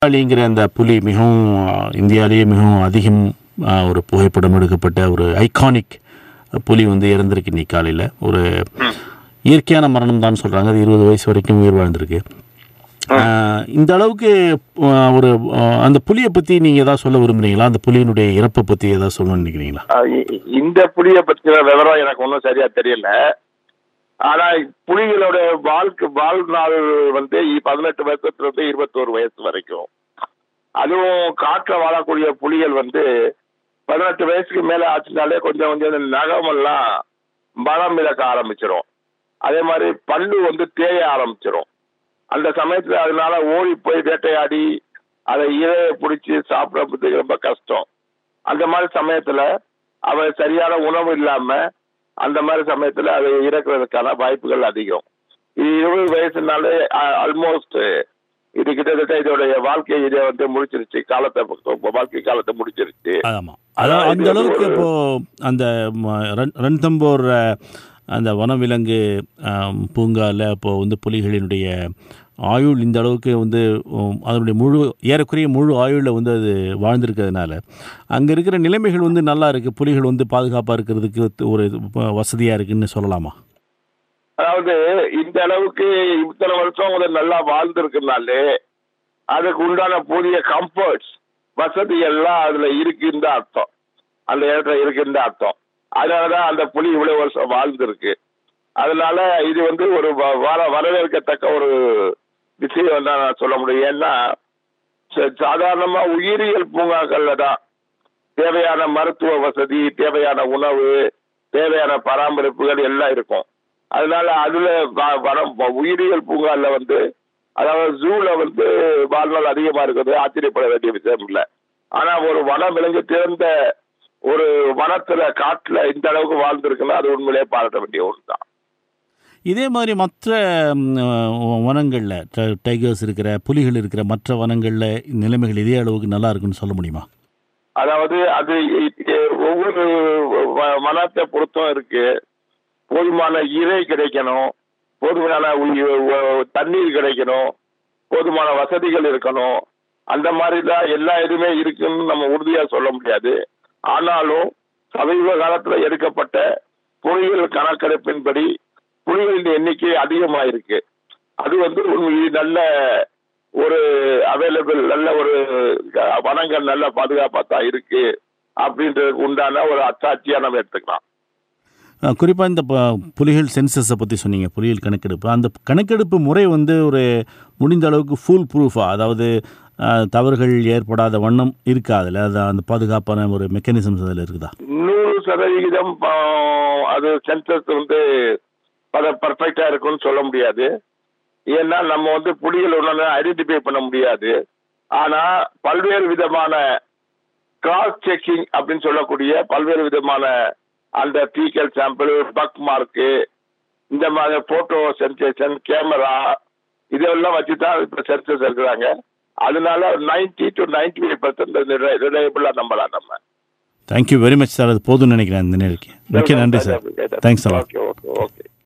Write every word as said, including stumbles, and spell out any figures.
நேபாளிங்கிற அந்த புலி மிகவும் அஹ், இந்தியாவிலேயே மிகவும் அதிகம் அஹ், ஒரு புகைப்படம் எடுக்கப்பட்ட ஒரு ஐகானிக் புலி வந்து இறந்திருக்கு இன்னைக்கு காலையில். ஒரு ம் இயற்கையான மரணம் தான் சொல்கிறாங்க. அது இருபது வயசு வரைக்கும் உயிர் வாழ்ந்திருக்கு. ம் அஹ், இந்த அளவுக்கு அஹ், ஒரு அஹ், அந்த புலியை பற்றி நீங்கள் ஏதாவது சொல்ல விரும்புகிறீங்களா? அந்த புலியினுடைய இறப்பை பற்றி ஏதாவது சொல்லணும்னு நினைக்கிறீங்களா? அஹ் இ- இ- இந்த புலியை பற்றின விவரம் எனக்கு ஒன்றும் சரியா தெரியல. ஆனா புலிகளோட வாழ்க்கை வாழ்நாள் வந்து இ- பதினெட்டு வருஷத்துல இருந்து இருபத்தோரு வயசு வரைக்கும். அதுவும் காட்டுல வாழக்கூடிய புலிகள் வந்து பதினெட்டு வயசுக்கு மேல ஆச்சுனாலே கொஞ்சம் கொஞ்சம் இந்த நகமெல்லாம் பலம் இழக்க ஆரம்பிச்சிடும். அதே மாதிரி பல்லு வந்து தேய ஆரம்பிச்சிடும். அந்த சமயத்துல அதனால ஓடி போய் வேட்டையாடி அதை இரையை பிடிச்சி சாப்பிட்றது ரொம்ப கஷ்டம். அந்த மாதிரி சமயத்துல அவன் சரியான உணவு இல்லாம அந்த மாதிரி சமயத்துல அதை இறக்குறதுக்கான வாய்ப்புகள் அதிகம். இது இருபது வயசுனாலே ஆல்மோஸ்ட் இது கிட்டத்தட்ட இதோடைய வாழ்க்கை இதை வந்து முடிச்சிருச்சு, காலத்தை வாழ்க்கை காலத்தை முடிச்சிருச்சு. ஆமாம், அதான் அதாவது இது அந்த வந்து அளவுக்கு ஒரு இப்போது அந்த ம- ரன் ரன்தம்போர் அஹ், அந்த வனவிலங்கு பூங்காவில் இப்போது வந்து புலிகளினுடைய ஆயுள் இந்த அளவுக்கு வந்து உம், அதனுடைய முழு ஏறக்குறைய முழு ஆயுளில் வந்து அது வாழ்ந்திருக்கிறதுனால அங்கே இருக்கிற நிலைமைகள் வந்து நல்லா இருக்குது. புலிகள் வந்து பாதுகாப்பாக இருக்கிறதுக்கு ஒரு வசதியாக இருக்குன்னு சொல்லலாமா? அதாவது இந்த அளவுக்கு இத்தனை வருஷம் அது நல்லா வாழ்ந்திருக்குனாலே அதுக்கு உண்டான புதிய கம்ஃபர்ட்ஸ் வசதி எல்லாம் அதுல இருக்குன்னு தான் அர்த்தம். அந்த இடத்துல இருக்குன்னு தான் அர்த்தம். அதனாலதான் அந்த புலி இவ்வளவு வருஷம் வாழ்ந்திருக்கு. அதனால இது வந்து ஒரு வ- வர வரவேற்கத்தக்க ஒரு விஷயம் தான் நான் சொல்ல முடியும். ஏன்னா ச- சாதாரணமா உயிரியல் பூங்காக்கள்ல தான் தேவையான மருத்துவ வசதி, தேவையான உணவு, தேவையான பராமரிப்புகள் எல்லாம் இருக்கும். அதனால அதுல வ- வனம் உயிரியல் பூங்கால வந்து அதாவது ஜூல வந்து வாழ்நாள் அதிகமா இருக்கிறது ஆச்சரியப்பட வேண்டிய விஷயம் இல்லை. ஆனா ஒரு வனம் விலங்கு தேர்ந்த ஒரு வனத்துல காட்டுல இந்த அளவுக்கு வாழ்ந்திருக்குன்னா அது உண்மையிலேயே பாராட்ட வேண்டிய ஒன்று தான். இதே மாதிரி மற்ற வனங்களில் டைகர்ஸ் இருக்கிற புலிகள் இருக்கிற மற்ற வனங்களில் நிலைமைகள் இதே அளவுக்கு நல்லா இருக்குன்னு சொல்ல முடியுமா? அதாவது அது இ- இ- ஒவ்வொரு வ- வனத்தை பொறுத்தும் இருக்கு. போதுமான இறை கிடைக்கணும், போதுமான உயி- உ- தண்ணீர் கிடைக்கணும், போதுமான வசதிகள் இருக்கணும். அந்த மாதிரி தான் எல்லா இதுவுமே இருக்குன்னு நம்ம உறுதியா சொல்ல முடியாது. ஆனாலும் சமீப காலத்துல எடுக்கப்பட்ட புலிகள் கணக்கெடுப்பின்படி புலிகளின் எண்ணிக்கை அதிகமாயிருக்கு. அது வந்து உண்மை நல்ல ஒரு அவைலபிள் நல்ல ஒரு அஹ், வனங்கள் நல்ல பாதுகாப்பா தான் இருக்கு அப்படின்றதுக்கு உண்டான ஒரு அத்தாட்சியா நம்ம எடுத்துக்கலாம். குறிப்பாக இந்த ப- புலிகள் சென்சஸை பற்றி சொன்னீங்க, புலிகள் கணக்கெடுப்பு. அந்த கணக்கெடுப்பு முறை வந்து ஒரு முடிந்த அளவுக்கு ஃபுல் ப்ரூஃபாக, அதாவது அஹ், தவறுகள் ஏற்படாத வண்ணம் இருக்கா அதில்? அது அந்த பாதுகாப்பான ஒரு மெக்கானிசம்ஸ் அதில் இருக்குதா? நூறு சதவிகிதம் ஆஹ், அது சென்சஸ் வந்து பர்ஃபெக்டா இருக்கும்னு சொல்ல முடியாது. ஏன்னா நம்ம வந்து புலிகள் ஒன்று ஐடென்டிஃபை பண்ண முடியாது. ஆனா பல்வேறு விதமான கிராஸ் செக்கிங் அப்படின்னு சொல்லக்கூடிய பல்வேறு விதமான அந்த ஃபீக்கல் சாம்பிள், பக் மார்க்கு, இந்த மாதிரி போட்டோ சென்சேஷன், கேமரா இதெல்லாம் வச்சு தான் இப்போ சென்சஸ் இருக்கிறாங்க. அதனால ninety two ninety five percent ரிலையபிளா நம்பலாம் நம்ம. Thank you very much sir. அது போதும்னு நினைக்கிறேன் இந்த நேருக்கு. மிக்க நன்றி சார். Thanks a lot. Okay okay okay.